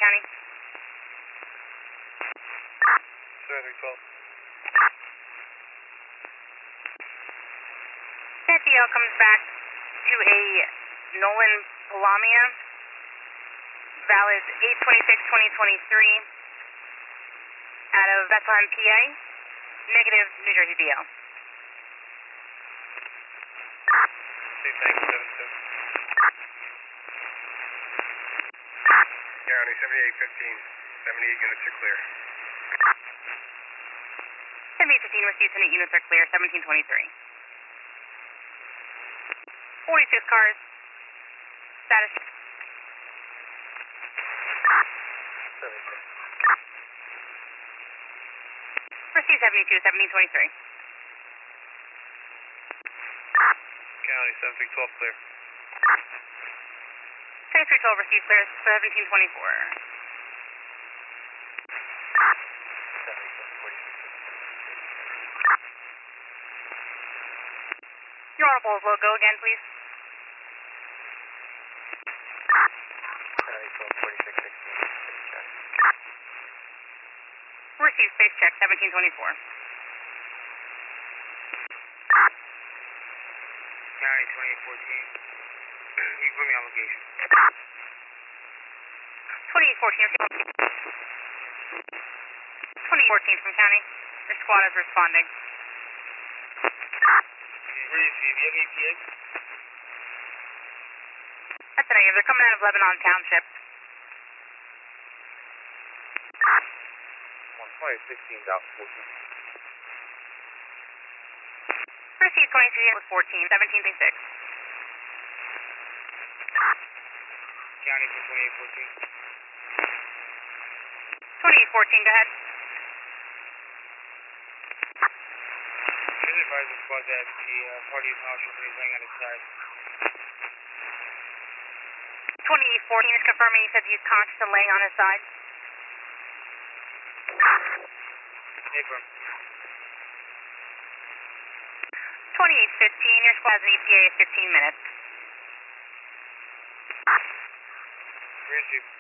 County. 7312. FDL comes back to a Nolan Palamia, valid 8/26/2023, out of Bethlehem, PA, negative New Jersey DL. Thanks, 77. County 7815, 78 units are clear. 7815 received, 78 units are clear, 1723. 46 cars, status. 76. Received 72, 1723. County 7312 clear. 7312 received, clear, 1724. 7746. Your Honorable logo again, please. County 124616. Received, space check, 1724. County 2814. You put me on location. 2814, 2014 from County. Your squad is responding. Where is he? Do you have EPA? That's a negative. They're coming out of Lebanon Township. 12016.14. Received 23 with 14, 1736. County for 2814. 2814, go ahead. Just advise the squad that the party is not sure is laying on his side. 2814 is confirming he said he's conscious and laying on his side. Affirm. 2815, your squad has an ETA of 15 minutes. Where is he?